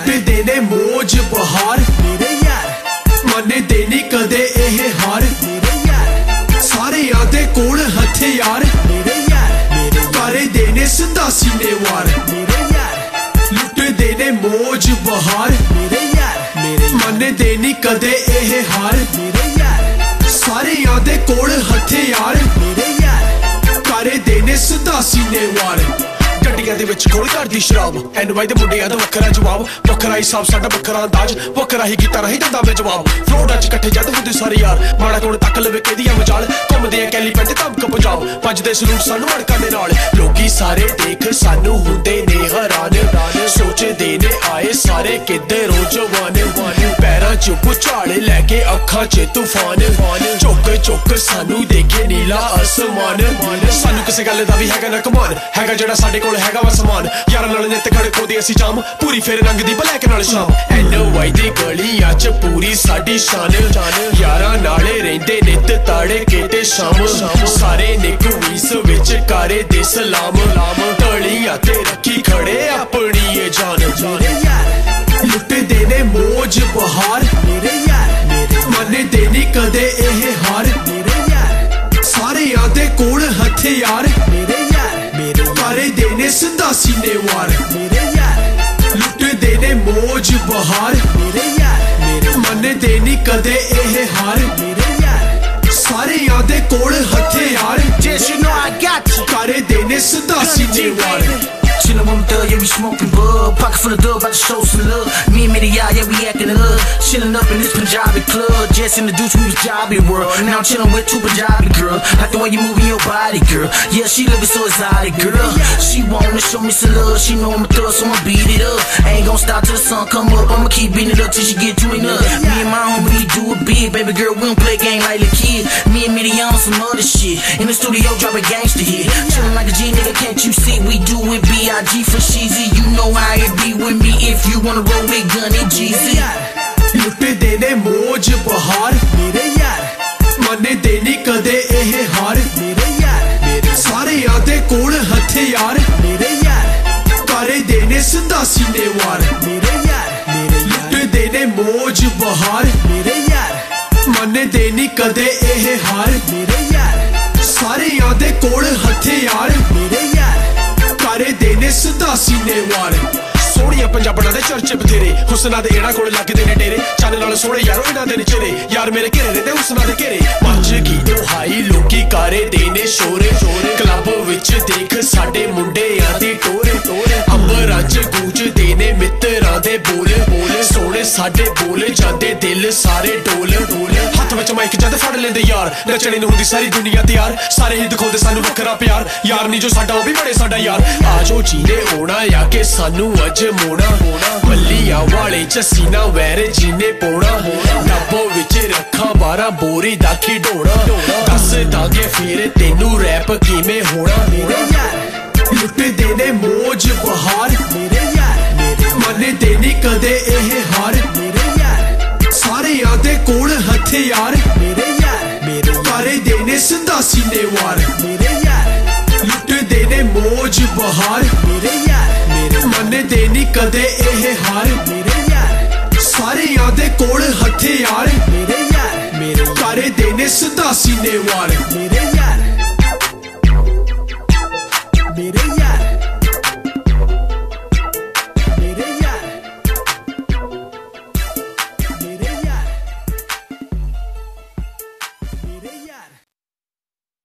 लुटदे ने मौज बहार मेरे यार, मनदे नहीं कदे एह हार मेरे यार, सारे आदे कोल हथियार मेरे यार, करे देने सिद्धा सीने वार मेरे यार, लुटदे ने मौज बहार मेरे यार, मनदे नहीं कदे एह हार मेरे यार, सारे आदे कोल हथियार मेरे यार, करे देने सिद्धा सीने वार। गड्डियां दे विच खोल करदी शराब, एनवाई दे मुंडियां दा वखरा जवाब, वखरा हिसाब साडा वखरा अंदाज, वखरा ही कीता रही दंदा में जवाब। फ्लोर च कट्ठे जद हुंदे सारे यार, माड़ा कोल तक लवे केदियां मजाल, घुमदे कैली पैंट तमक पंजाब, भजदे सलूट सानू अड़कां दे नाल, लोकी सारे देख सानू हुंदे ने हैरान, सोचदे ने आए सारे किधर ओ जवान, पैरां च भुचाल लैके अखां च तूफान, चुक चुक सानू देखे नीला आसमान, सानू किसे गल दा भी हैगा ना कमान, हैगा जेड़ा साडे कोल हैगा वा समान, यारां नाल नित खड़े खोदे असी जाम, पूरी फेर रंग दी ब्लैक नाल शाम, एनवाई दी गलियां च पूरी साडी शान, यारां नाले रहिंदे नित ताड़े केते शाम, सारे ने कुईस विच करे दे सलाम, तलियां ते रखी खड़े अपनी ये जान, लुटदे ने मौज बहार मेरे यार, मनदे नहीं कदे एह हार मेरे यार, सारे आदे कोल हथियार मेरे यार, करे देने सिद्धा सीने वार मेरे यार, लुटदे ने मौज बहार मेरे यार, मनदे नहीं कदे एह हार मेरे यार, सारे आदे कोल हथियार, करे देने सिद्धा सीने वार। Chillin' with my thug, yeah, we smoking bud. Pocket full of dub, about to show some love. Me and Media, yeah, we actin' the hood. Chillin' up in this Punjabi club. Just introduced, we was Jobby world. Now I'm chillin' with two Punjabi girls. Like the way you moving your body, girl. Yeah, she living so exotic, girl. She wanna show me some love. She know I'm a thug, so I'ma beat it up. Ain't gon' stop till the sun come up. I'ma keep beating it up till she get too enough. Me and my homie, we do it big. Baby girl, we don't play game like the kid. Me and Media on some other shit. In the studio, drop a gangster hit. Chillin' like a G nigga, can't you see? We do it B.I.G. for Sheezy. You know how it be with me if you wanna roll with Gunny Jeezy. लुटदे ने मौज बहार मेरे यार, मनदे नहीं कदे एह हार मेरे यार, सारे आदे कोल हथियार मेरे यार, करे देने सिद्धा सीने वार मेरे यार, लुटदे ने मौज बहार मेरे यार, मनदे नहीं कदे एह हार मेरे यार, सारे आदे कोल हथियार मेरे यार, करे देने सिद्धा सीने वार। सोहणियां पंजाबणां दे चर्चे बथेरे, हुसना दे एड़ा कोल लगदे ने डेरे, चन्न नाल सोहणे यारो इन्हां दे चेहरे, यार मेरे घेरे रहिंदे हुसना दे घेरे, मच की दुहाई लोकी करे देने शोरे, क्लब विच देख साडे मुंडियां दी टोरे, अंबरां च गूंजदे ने मित्तरां दे बोल, सोहणे साडे बोल जांदे दिल सारे डोल, हत्थ विच माइक जद फड़ लेंदे यार, नचणे नूं हुंदी सारी दुनिया तैयार, सारे ही दिखाउंदे सानू वखरा प्यार, यार नी जो साडा ओह भी बड़े साडा यार, आजो जीने होना या के सानू अज मोना, मल्लियां वाले च सीना वैर जीने पौना, डब्बो विच रखा 12 बोरी दा खिडौना, दस दागे फिर तेनू रैप किवें होना मेरे यार, लुटदे ने मौज बहार मेरे यार, मनदे नहीं कदे एह हार मेरे यार, सारे आदे कोल हथियार मेरे यार, करे देने सिद्धा सीने वार मेरे यार, लुटदे ने मौज बहार मेरे यार, मनदे नहीं कदे एह हार मेरे यार, सारे आदे कोल हथियार मेरे यार, करे देने सिद्धा सीने वार मेरे यार, मेरे यार।